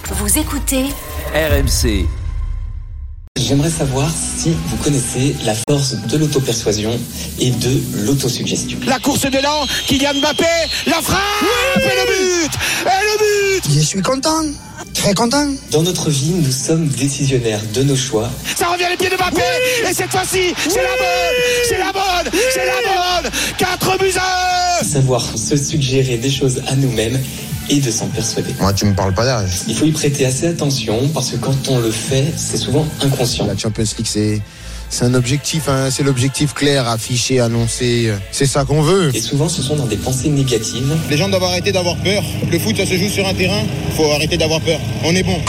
Vous écoutez RMC. J'aimerais savoir si vous connaissez la force de l'auto-persuasion et de l'autosuggestion. La course d'élan, Kylian Mbappé, la frappe, oui, et le but. Je suis content, très content. Dans notre vie, nous sommes décisionnaires de nos choix. Ça revient les pieds de Mbappé, oui, et cette fois-ci, c'est la bonne. 4-1. Savoir se suggérer des choses à nous-mêmes et de s'en persuader. Moi, tu me parles pas d'âge. Il faut y prêter assez attention parce que quand on le fait, c'est souvent inconscient. La Champions League, c'est un objectif, hein, c'est l'objectif clair, affiché, annoncé. C'est ça qu'on veut. Et souvent, ce sont dans des pensées négatives. Les gens doivent arrêter d'avoir peur. Le foot, ça se joue sur un terrain. Faut arrêter d'avoir peur. On est bon.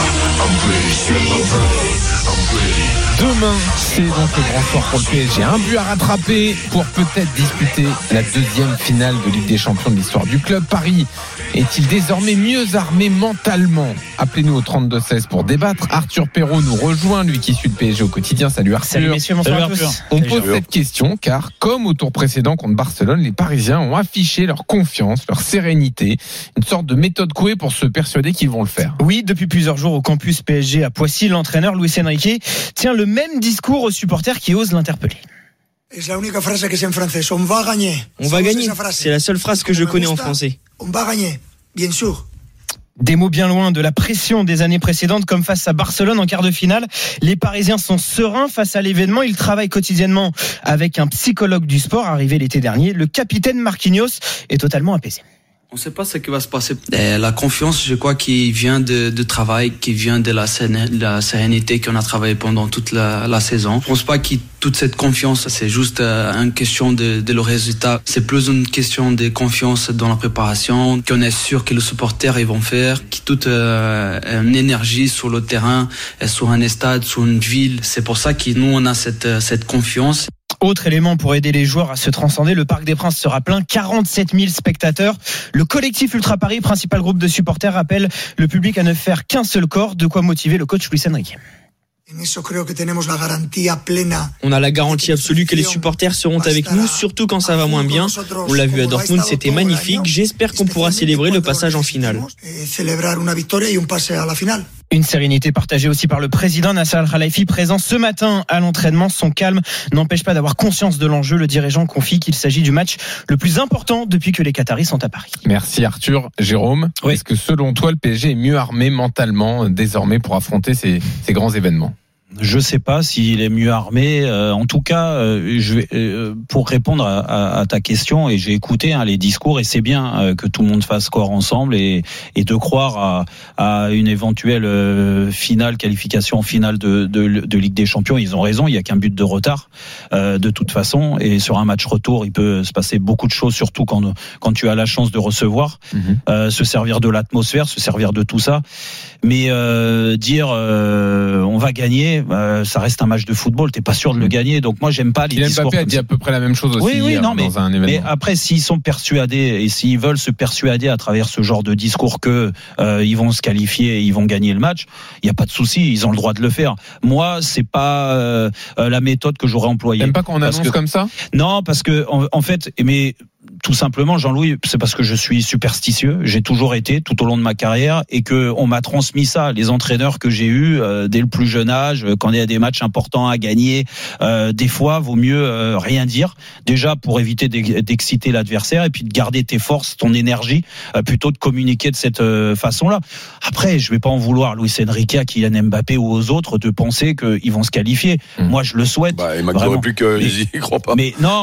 Demain, c'est donc le grand soir pour le PSG. Un but à rattraper pour peut-être disputer la deuxième finale de Ligue des Champions de l'histoire du club. Paris est-il désormais mieux armé mentalement ? Appelez-nous au 32-16 pour débattre. Arthur Perrault nous rejoint, lui qui suit le PSG au quotidien. Salut Arthur. Salut messieurs, bonsoir à tous. On pose cette question car, comme au tour précédent contre Barcelone, les Parisiens ont affiché leur confiance, leur sérénité, une sorte de méthode Coué pour se persuader qu'ils vont le faire. Oui, depuis plusieurs jours au campus PSG à Poissy, l'entraîneur Luis Enrique tient le même discours aux supporters qui osent l'interpeller. On va gagner. C'est la seule phrase que je connais en français. On va gagner, bien sûr. Des mots bien loin de la pression des années précédentes, comme face à Barcelone en quart de finale. Les Parisiens sont sereins face à l'événement. Ils travaillent quotidiennement avec un psychologue du sport arrivé l'été dernier. Le capitaine Marquinhos est totalement apaisé. On ne sait pas ce qui va se passer. La confiance, je crois, qui vient de travail, qui vient de la sérénité qu'on a travaillé pendant toute la saison. Je pense pas que toute cette confiance, c'est juste une question de le résultat. C'est plus une question de confiance dans la préparation, qu'on est sûr que les supporters ils vont faire, que toute une énergie sur le terrain, sur un stade, sur une ville. C'est pour ça que nous on a cette confiance. Autre élément pour aider les joueurs à se transcender, le Parc des Princes sera plein, 47 000 spectateurs. Le collectif Ultra Paris, principal groupe de supporters, appelle le public à ne faire qu'un seul corps, de quoi motiver le coach Luis Enrique. On a la garantie absolue que les supporters seront avec nous, surtout quand ça va moins bien. On l'a vu à Dortmund, c'était magnifique. J'espère qu'on pourra célébrer le passage en finale. Une sérénité partagée aussi par le président Nasser Al-Khelaifi, présent ce matin à l'entraînement. Son calme n'empêche pas d'avoir conscience de l'enjeu. Le dirigeant confie qu'il s'agit du match le plus important depuis que les Qataris sont à Paris. Merci Arthur. Jérôme, oui. Est-ce que selon toi le PSG est mieux armé mentalement désormais pour affronter ces grands événements ? Je sais pas s'il est mieux armé. En tout cas, pour répondre à ta question, et j'ai écouté les discours, et c'est bien que tout le monde fasse corps ensemble et de croire à une éventuelle qualification en finale de Ligue des Champions. Ils ont raison, il y a qu'un but de retard de toute façon, et sur un match retour, il peut se passer beaucoup de choses, surtout quand tu as la chance de recevoir, se servir de l'atmosphère, se servir de tout ça. Mais dire on va gagner, ça reste un match de football, t'es pas sûr de le gagner. Donc moi j'aime pas les discours. Mbappé a dit à peu près la même chose aussi dans un événement. Mais après s'ils sont persuadés et s'ils veulent se persuader à travers ce genre de discours que ils vont se qualifier et ils vont gagner le match, il y a pas de souci, ils ont le droit de le faire. Moi c'est pas la méthode que j'aurais employée. T'aimes pas qu'on annonce comme ça ? Non, parce que en fait, mais tout simplement, Jean-Louis, c'est parce que je suis superstitieux. J'ai toujours été tout au long de ma carrière, et que on m'a transmis ça. Les entraîneurs que j'ai eus dès le plus jeune âge, quand il y a des matchs importants à gagner, des fois, vaut mieux rien dire. Déjà pour éviter d'exciter l'adversaire, et puis de garder tes forces, ton énergie, plutôt de communiquer de cette façon-là. Après, je vais pas en vouloir à Luis Enrique, à Kylian Mbappé ou aux autres de penser qu'ils vont se qualifier. Moi, je le souhaite. Il manquerait plus que j'y crois pas. Mais non,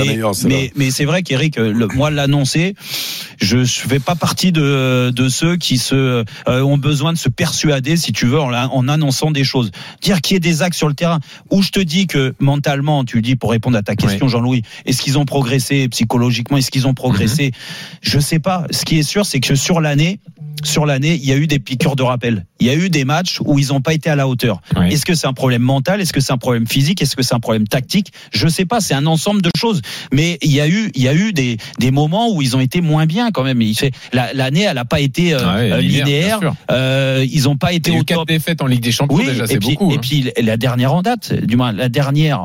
mais c'est vrai qu'Eric, moi l'annoncer, je fais pas partie de ceux qui ont besoin de se persuader, si tu veux, en annonçant des choses. Dire qu'il y ait des axes sur le terrain où je te dis que mentalement, tu dis pour répondre à ta question, Jean-Louis, est-ce qu'ils ont progressé psychologiquement, est-ce qu'ils ont progressé? Je sais pas. Ce qui est sûr, c'est que sur l'année, il y a eu des piqûres de rappel. Il y a eu des matchs où ils n'ont pas été à la hauteur. Oui. Est-ce que c'est un problème mental? Est-ce que c'est un problème physique? Est-ce que c'est un problème tactique? Je sais pas. C'est un ensemble de choses. Mais il y a eu eu des moments où ils ont été moins bien quand même. L'année, elle n'a pas été linéaire. Ils n'ont pas été au top. 4 défaites en Ligue des Champions, déjà, c'est beaucoup. Et puis la dernière en date, du moins la dernière,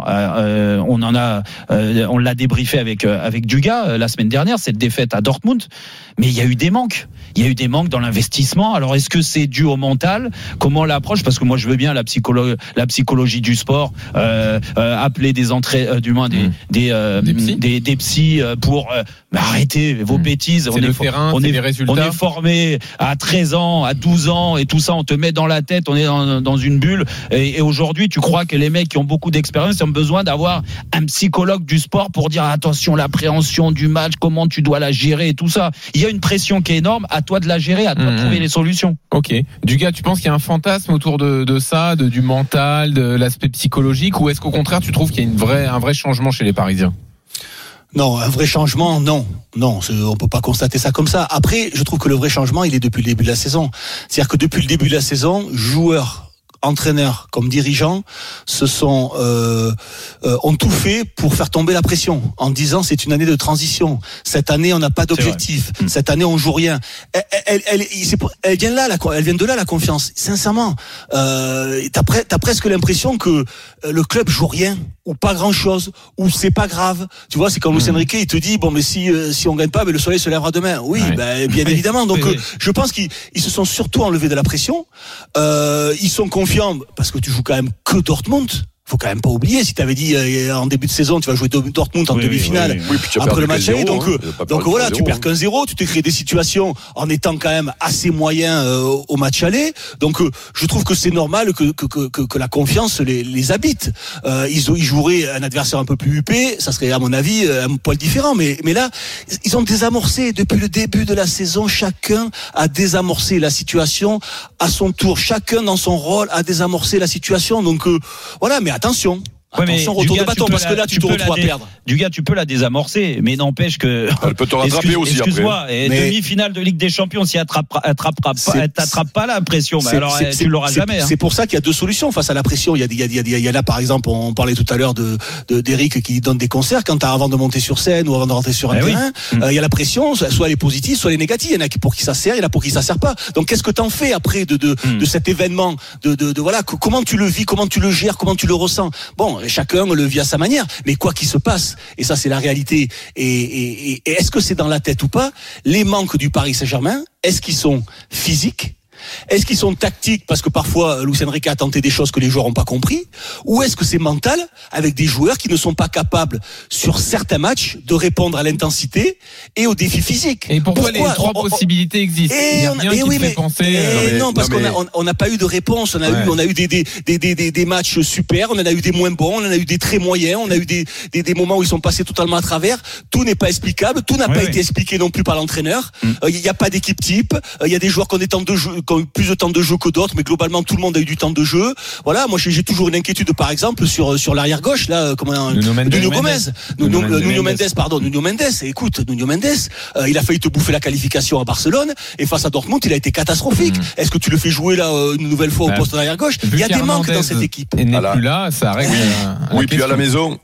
on l'a débriefé avec Dugas la semaine dernière, cette défaite à Dortmund. Mais il y a eu des manques. Il y a eu des manques dans l'investissement. Alors, est-ce que c'est dû au mental? Comment on l'approche? Parce que moi, je veux bien la psychologie du sport, appeler des entrées, du moins des psys pour arrêter vos bêtises. On est formé à 13 ans, à 12 ans et tout ça. On te met dans la tête. On est dans une bulle. Et aujourd'hui, tu crois que les mecs qui ont beaucoup d'expérience ont besoin d'avoir un psychologue du sport pour dire attention, l'appréhension du match, comment tu dois la gérer et tout ça. Il y a une pression qui est énorme. À toi de la gérer, à toi de trouver les solutions. Ok. Dugas, tu penses qu'il y a un fantasme autour de ça, du mental, de l'aspect psychologique, ou est-ce qu'au contraire tu trouves qu'il y a un vrai changement chez les Parisiens? Non, un vrai changement, non, on peut pas constater ça comme ça. Après, je trouve que le vrai changement, il est depuis le début de la saison. C'est-à-dire que depuis le début de la saison, joueurs, entraîneurs comme dirigeants ont tout fait pour faire tomber la pression en disant c'est une année de transition. Cette année on n'a pas d'objectif. Cette année on joue rien. Elle vient de là la confiance. Sincèrement, t'as presque l'impression que le club joue rien ou pas grand chose ou c'est pas grave. Tu vois, c'est comme Luis Enrique, il te dit bon mais si on gagne pas, mais le soleil se lèvera demain. Oui, bien évidemment. Donc je pense qu'ils se sont surtout enlevés de la pression. Ils sont confiants parce que tu joues quand même que Dortmund. Faut quand même pas oublier, si tu avais dit en début de saison tu vas jouer Dortmund en demi-finale après le match aller, donc voilà, tu perds 1-0, tu t'es créé des situations en étant quand même assez moyen au match aller, donc je trouve que c'est normal que la confiance les habite. Ils joueraient un adversaire un peu plus huppé, ça serait à mon avis un poil différent, mais là ils ont désamorcé depuis le début de la saison, chacun a désamorcé la situation à son tour, chacun dans son rôle a désamorcé la situation, donc voilà, mais attention, retour de bâton, parce que là tu te retrouves à perdre. Dugas, tu peux la désamorcer, mais n'empêche que elle peut te rattraper aussi excuse-moi, après. Demi-finale de Ligue des Champions, si elle t'attrape pas la pression, alors tu l'auras jamais. C'est pour ça qu'il y a deux solutions face à la pression. Il y a là par exemple, on parlait tout à l'heure d'Eric qui donne des concerts avant de monter sur scène ou avant de rentrer sur un terrain. Il y a la pression, soit elle est positive, soit elle est négative. Il y en a pour qui ça sert, il y en a pour qui ça sert pas. Donc qu'est-ce que t'en fais après de cet événement, voilà, comment tu le vis, comment tu le gères, comment tu le ressens. Bon, chacun le vit à sa manière, mais quoi qu'il se passe, et ça c'est la réalité, et est-ce que c'est dans la tête ou pas, les manques du Paris Saint-Germain, est-ce qu'ils sont physiques? Est-ce qu'ils sont tactiques parce que parfois Luis Enrique a tenté des choses que les joueurs n'ont pas compris, ou est-ce que c'est mental avec des joueurs qui ne sont pas capables sur certains matchs de répondre à l'intensité et aux défis physiques? Et pourquoi les trois possibilités existent? Il y a rien qui fait penser. Parce qu'on n'a pas eu de réponse. On a eu des matchs super, on en a eu des moins bons, on en a eu des très moyens, on a eu des moments où ils sont passés totalement à travers. Tout n'est pas explicable, tout n'a pas été expliqué non plus par l'entraîneur. Il n'y a pas d'équipe type. Il y a des joueurs qui ont eu plus de temps de jeu que d'autres, mais globalement tout le monde a eu du temps de jeu. Voilà, moi j'ai toujours une inquiétude par exemple sur l'arrière gauche là, Nuno Mendes. Écoute, Nuno Mendes, il a failli te bouffer la qualification à Barcelone et face à Dortmund, il a été catastrophique. Est-ce que tu le fais jouer là une nouvelle fois au poste d'arrière gauche? Il y a des manques dans cette équipe. Et n'est plus là, ça règle. Puis à la maison,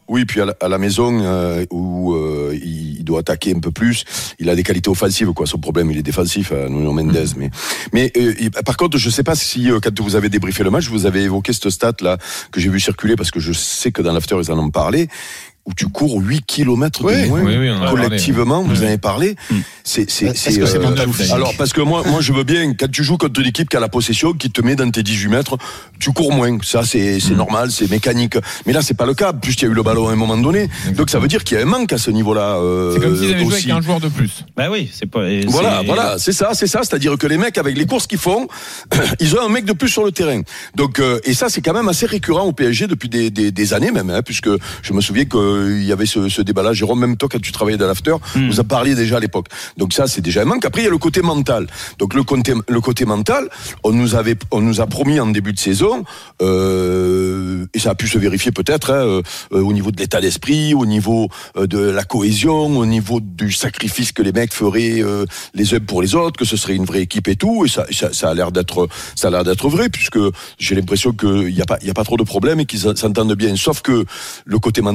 où il doit attaquer un peu plus. Il a des qualités offensives, quoi. Son problème, il est défensif, Nuno Mendes. Mais par contre, je sais pas si quand vous avez débriefé le match, vous avez évoqué cette stat là que j'ai vu circuler parce que je sais que dans l'after ils en ont parlé. Où tu cours 8 km de moins collectivement, vous en avez parlé. Alors parce que moi je veux bien, quand tu joues contre une équipe qui a la possession, qui te met dans tes 18 mètres, tu cours moins, ça c'est normal, c'est mécanique, mais là c'est pas le cas, plus il y a eu le ballon à un moment donné, donc ça veut dire qu'il y a un manque à ce niveau-là. C'est comme s'ils avaient joué avec un joueur de plus. C'est pas. Voilà, c'est ça, c'est-à-dire que les mecs avec les courses qu'ils font, ils ont un mec de plus sur le terrain. Donc et ça c'est quand même assez récurrent au PSG depuis des années même, puisque je me souviens que il y avait ce débat-là. Jérôme, même toi, quand tu travaillais dans l'after, vous en parliez déjà à l'époque. Donc ça, c'est déjà un manque. Après, il y a le côté mental. Donc le côté mental, on nous a promis en début de saison, et ça a pu se vérifier peut-être, au niveau de l'état d'esprit, au niveau de la cohésion, au niveau du sacrifice que les mecs feraient les uns pour les autres, que ce serait une vraie équipe et tout. Et ça a l'air d'être vrai, puisque j'ai l'impression qu'il y a pas trop de problèmes et qu'ils s'entendent bien. Sauf que le côté mental, c'est pas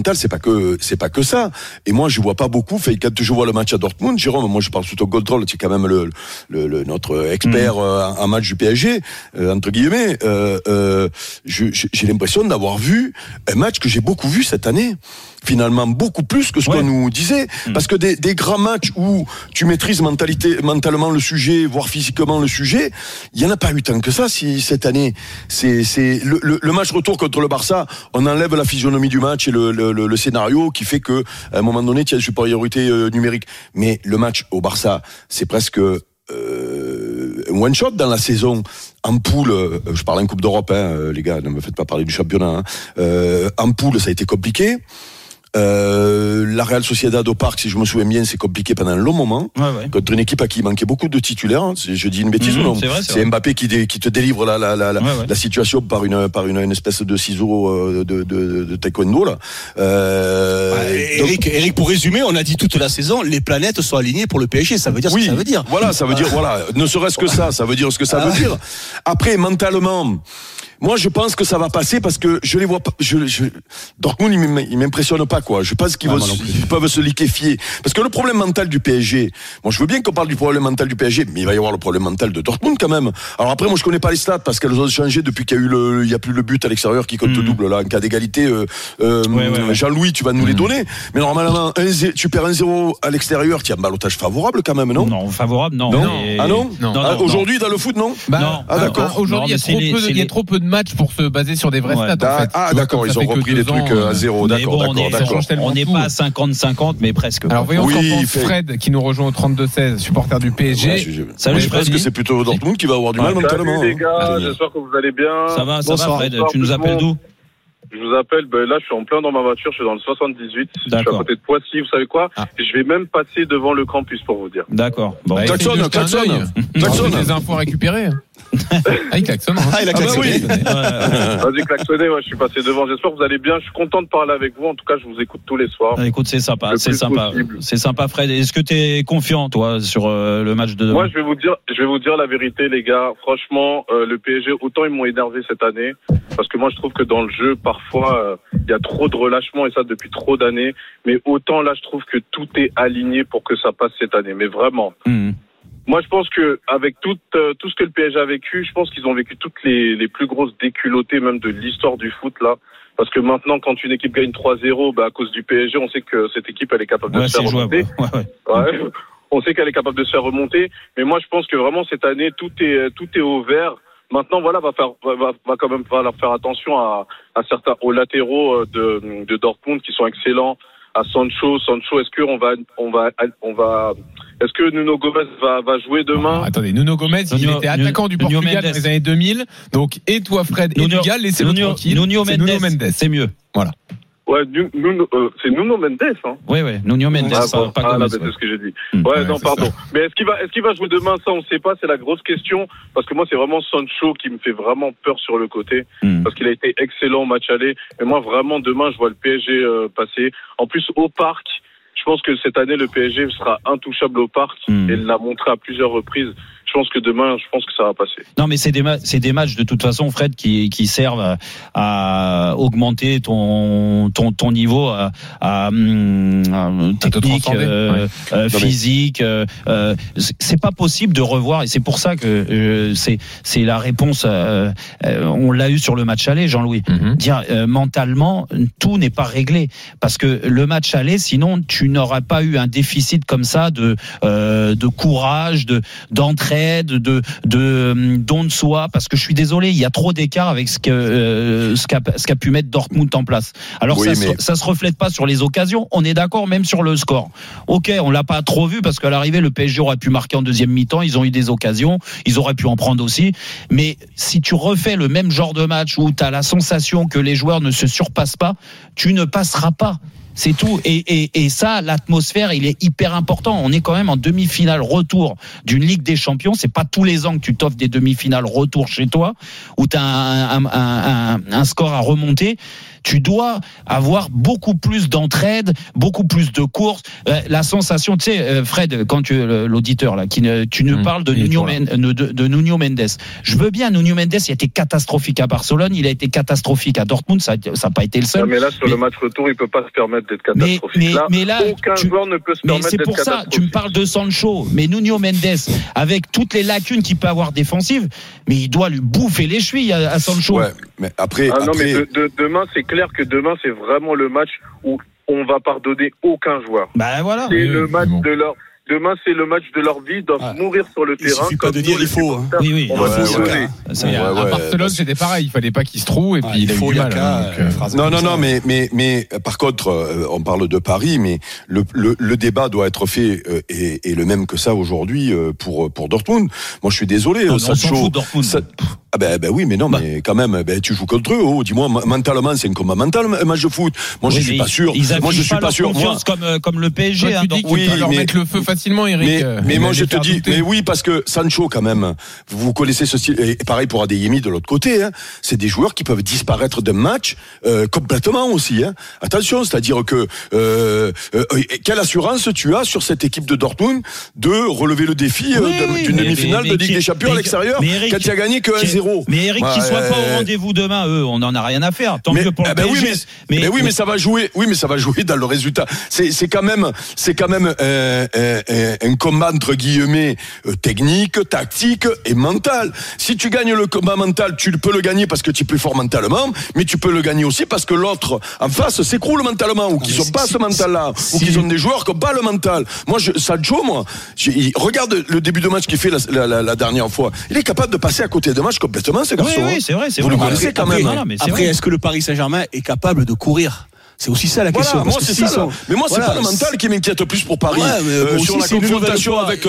pas que ça. Et moi, je vois pas beaucoup. Quand je vois le match à Dortmund, Jérôme, moi, je parle sous ton contrôle. Tu es quand même notre expert en match du PSG, entre guillemets. J'ai l'impression d'avoir vu un match que j'ai beaucoup vu cette année. Finalement, beaucoup plus que ce qu'on nous disait. Parce que des grands matchs où tu maîtrises mentalement le sujet, voire physiquement le sujet, il y en a pas eu tant que ça cette année. C'est le match retour contre le Barça, on enlève la physionomie du match et le scénario qui fait que à un moment donné, tu as une supériorité numérique. Mais le match au Barça, c'est presque one shot dans la saison. En poule, je parle en Coupe d'Europe, les gars, ne me faites pas parler du championnat. En poule, ça a été compliqué. La Real Sociedad au Parc, si je me souviens bien, c'est compliqué pendant un long moment. Contre une équipe à qui il manquait beaucoup de titulaires. Je dis une bêtise ou non? C'est Mbappé qui te délivre la situation par une espèce de ciseau de taekwondo là. Eric, pour résumer, on a dit toute la saison, les planètes sont alignées pour le PSG. Ça veut dire ce que ça veut dire. Voilà, ça veut dire ne serait-ce que ça veut dire ce que ça veut dire. Après, mentalement. Moi, je pense que ça va passer parce que je les vois pas. Dortmund, il m'impressionne pas, quoi. Je pense qu'ils peuvent se liquéfier. Parce que le problème mental du PSG, moi, je veux bien qu'on parle du problème mental du PSG, mais il va y avoir le problème mental de Dortmund quand même. Alors après, moi, je connais pas les stats parce qu'elles ont changé depuis qu'il y a plus le but à l'extérieur qui compte double là. En cas d'égalité, Jean-Louis, tu vas nous les donner. Mais normalement, tu perds 1-0 à l'extérieur, tu as un ballottage favorable quand même, non? Non, favorable, non. Ah non? Aujourd'hui, dans le foot, non? Non. Ah d'accord. Aujourd'hui, il y a trop peu de matchs pour se baser sur des vrais stats. En fait. Ah d'accord, ils ont repris les trucs à zéro. D'accord. On n'est pas à 50-50, mais presque. Alors voyons ce qu'en pense Fred, qui nous rejoint au 32-16, supporter du PSG. Salut, je pense que c'est plutôt Dortmund qui va avoir du mal mentalement. Salut les gars, j'espère que vous allez bien. Ça va Fred, tu nous appelles d'où? Je vous appelle, là je suis en plein dans ma voiture, je suis dans le 78, je suis à côté de Poissy, vous savez quoi? Je vais même passer devant le campus pour vous dire. D'accord. Bon, klaxonne. Des infos à récupérer. Il klaxonne. Il a klaxonné. Vas-y, klaxonnez, je suis passé devant. J'espère que vous allez bien. Je suis content de parler avec vous. En tout cas, je vous écoute tous les soirs. Écoute, c'est sympa. C'est sympa, Fred. Est-ce que tu es confiant, toi, sur le match de demain? Moi, je vais vous dire la vérité, les gars. Franchement, le PSG, autant ils m'ont énervé cette année. Parce que moi, je trouve que dans le jeu, parfois, il y a trop de relâchement et ça depuis trop d'années. Mais autant là, je trouve que tout est aligné pour que ça passe cette année. Mais vraiment. Moi, je pense que avec tout ce que le PSG a vécu, je pense qu'ils ont vécu toutes les plus grosses déculottées même de l'histoire du foot là. Parce que maintenant, quand une équipe gagne 3-0, à cause du PSG, on sait que cette équipe elle est capable de se faire remonter. On sait qu'elle est capable de se faire remonter. Mais moi, je pense que vraiment cette année, tout est au vert. Maintenant, va quand même falloir faire attention à certains aux latéraux de Dortmund qui sont excellents. À Sancho, est-ce que Nuno Gomes va jouer demain? Attendez, Nuno Gomes, il était attaquant du Portugal dans les années 2000. Donc, et toi, Fred, et Nugal, laissez-le tranquille. Nuno Mendes, c'est mieux. Voilà. Ouais, c'est Nuno Mendes, hein. Oui, Nuno Mendes, pas Gomes. C'est ce que j'ai dit. Non, pardon. Mais est-ce qu'il va jouer demain? Ça, on sait pas. C'est la grosse question. Parce que moi, c'est vraiment Sancho qui me fait vraiment peur sur le côté. Parce qu'il a été excellent au match aller. Mais moi, vraiment, demain, je vois le PSG passer. En plus, au Parc, je pense que cette année, le PSG sera intouchable au Parc. Et il l'a montré à plusieurs reprises. Je pense que demain, ça va passer. Non, mais c'est des matchs de toute façon, Fred, qui servent à augmenter ton niveau technique, physique. C'est pas possible de revoir, et c'est pour ça que c'est la réponse. On l'a eu sur le match aller, Jean-Louis. Dire mentalement, tout n'est pas réglé parce que le match aller, sinon tu n'auras pas eu un déficit comme ça de courage, d'entraide, de don de soi, parce que je suis désolé, il y a trop d'écart avec ce qu'a pu mettre Dortmund en place. Alors ça se reflète pas sur les occasions, on est d'accord, même sur le score. Ok, on l'a pas trop vu parce qu'à l'arrivée le PSG aurait pu marquer en deuxième mi-temps, ils ont eu des occasions, ils auraient pu en prendre aussi, mais si tu refais le même genre de match où tu as la sensation que les joueurs ne se surpassent pas, tu ne passeras pas. C'est tout. Et ça, l'atmosphère, il est hyper important. On est quand même en demi-finale retour d'une Ligue des Champions. C'est pas tous les ans que tu t'offres des demi-finales retour chez toi, où tu as un score à remonter. Tu dois avoir beaucoup plus d'entraide, beaucoup plus de courses. La sensation, tu sais, Fred, quand l'auditeur là, tu nous parles de Nuno Mendes. Je veux bien. Nuno Mendes, il a été catastrophique à Barcelone, il a été catastrophique à Dortmund. Ça n'a pas été le seul. Mais là, sur le match retour, il peut pas se permettre permettre d'être catastrophique. Mais là, aucun joueur ne peut se permettre d'être catastrophique. Mais c'est pour ça, tu me parles de Sancho, mais Nuno Mendes, avec toutes les lacunes qu'il peut avoir défensives, mais il doit lui bouffer les chevilles à Sancho. Ouais, mais après. Mais demain, c'est clair que demain, c'est vraiment le match où on va pardonner aucun joueur. Bah voilà. C'est le match de leur. Demain, c'est le match de leur vie, ils doivent mourir sur le terrain. Il suffit pas de dire il faut. Oui. À Barcelone, c'était pareil. Il fallait pas qu'il se trouve et puis il a eu du mal. Non, mais par contre, on parle de Paris, mais le débat doit être fait et le même que ça aujourd'hui pour Dortmund. Moi, je suis désolé. Sancho, Dortmund. Oui, mais non, mais quand même, tu joues contre eux. Dis-moi, mentalement, c'est un combat mental, un match de foot. Moi, je suis pas sûr. Moi, je suis pas sûr. Comme le PSG. Toi, tu dis qu'ils peuvent leur mettre le feu facilement, Eric. Mais moi, je te dis, mais oui, parce que Sancho, quand même, vous connaissez ce style. Et pareil pour Adeyemi de l'autre côté. C'est des joueurs qui peuvent disparaître d'un match complètement aussi. Attention, c'est-à-dire que quelle assurance tu as sur cette équipe de Dortmund de relever le défi d'une demi-finale de Ligue des Champions à l'extérieur quand tu as gagné que 1-0. Mais Eric, qu'ils soient pas au rendez-vous demain, eux, on en a rien à faire. Tant mieux pour le PSG. Mais ça va jouer. Oui, mais ça va jouer dans le résultat. C'est quand même un combat entre guillemets technique, tactique et mental. Si tu gagnes le combat mental, tu peux le gagner parce que tu es plus fort mentalement, mais tu peux le gagner aussi parce que l'autre en face s'écroule mentalement ou qu'ils ont pas ce mental-là ou qu'ils ont des joueurs qui n'ont pas le mental. Moi, Sancho, regarde le début de match qu'il fait la dernière fois. Il est capable de passer à côté de match complètement, ce garçon. Oui, c'est vrai. Vous le connaissez quand même. Après, est-ce que le Paris Saint-Germain est capable de courir ? C'est aussi ça la question. Moi, c'est ça. Mais moi, c'est pas le mental qui m'inquiète plus pour Paris. Sur la confrontation avec.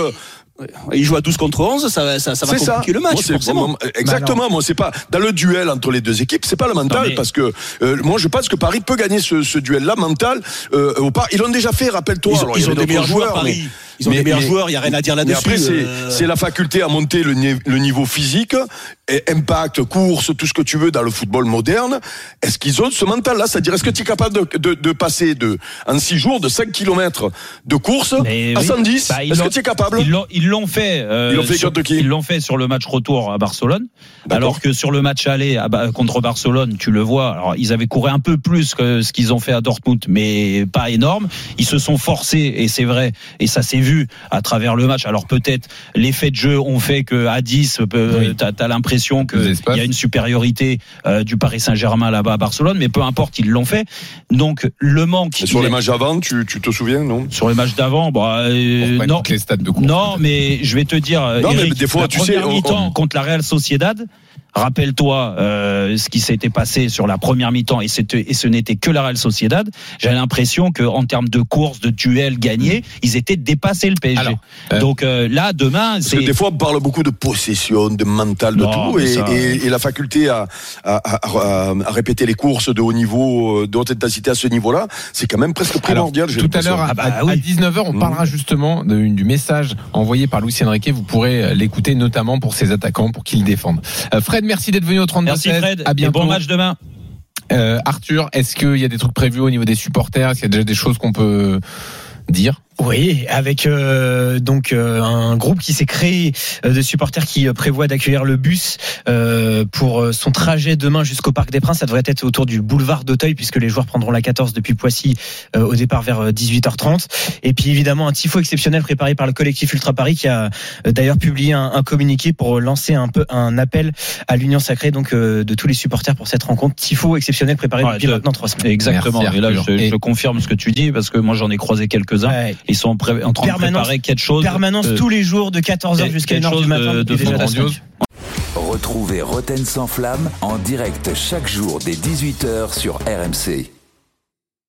Il joue à 12 contre 11, ça va compliquer le match. Forcément. Exactement. Moi, c'est pas dans le duel entre les deux équipes, c'est pas le mental parce que moi, je pense que Paris peut gagner ce duel-là mental. Ils l'ont déjà fait. Rappelle-toi. Ils ont des meilleurs joueurs, Paris. Ils ont des meilleurs joueurs, il n'y a rien à dire là-dessus. Mais après, c'est la faculté à monter le niveau physique, et impact, course, tout ce que tu veux dans le football moderne. Est-ce qu'ils ont ce mental-là ? C'est-à-dire, est-ce que tu es capable de passer en 6 jours de 5 km de course à 110 ? Est-ce que tu es capable ? Ils l'ont fait. Ils l'ont fait sur le match retour à Barcelone. D'accord. Alors que sur le match aller contre Barcelone, tu le vois. Alors, ils avaient couru un peu plus que ce qu'ils ont fait à Dortmund, mais pas énorme. Ils se sont forcés, et c'est vrai, et ça s'est vu à travers le match. Alors peut-être l'effet de jeu ont fait que à 10, t'as l'impression qu'il y a une supériorité du Paris Saint-Germain là-bas à Barcelone, mais peu importe, ils l'ont fait. Donc le manque. Et sur les matchs d'avant, tu te souviens, non ? Sur les matchs d'avant, non. Les stades de course, non, mais je vais te dire, Eric, mais des fois, la première mi-temps contre la Real Sociedad. Rappelle-toi ce qui s'était passé sur la première mi-temps et ce n'était que la Real Sociedad. J'avais l'impression que en termes de course, de duel gagné, ils étaient dépassés le PSG. Donc là, demain, parce que des fois, on parle beaucoup de possession, de mental, de tout, et la faculté à répéter les courses de haut niveau, de haute intensité à ce niveau-là, c'est quand même presque primordial. Tout à l'heure, à 19h, on parlera justement du message envoyé par Luis Enrique. Vous pourrez l'écouter notamment pour ses attaquants, pour qu'ils défendent. Fred, merci d'être venu au 32-16. Merci Fred, à bientôt. Et bon match demain. Arthur, est-ce qu'il y a des trucs prévus au niveau des supporters ? Est-ce qu'il y a déjà des choses qu'on peut dire ? Oui, avec un groupe qui s'est créé de supporters qui prévoit d'accueillir le bus pour son trajet demain jusqu'au Parc des Princes. Ça devrait être autour du boulevard d'Auteuil puisque les joueurs prendront la 14 depuis Poissy au départ vers 18h30. Et puis évidemment un tifo exceptionnel préparé par le collectif Ultra Paris qui a d'ailleurs publié un communiqué pour lancer un appel à l'union sacrée de tous les supporters pour cette rencontre. Tifo exceptionnel préparé depuis maintenant 3 semaines. Exactement. Merci, et là je confirme ce que tu dis parce que moi j'en ai croisé quelques-uns. Ouais. Ils sont en train de préparer quelque chose. Permanence tous les jours de 14h jusqu'à 1h du matin. Retrouvez Roten sans flamme en direct chaque jour dès 18h sur RMC.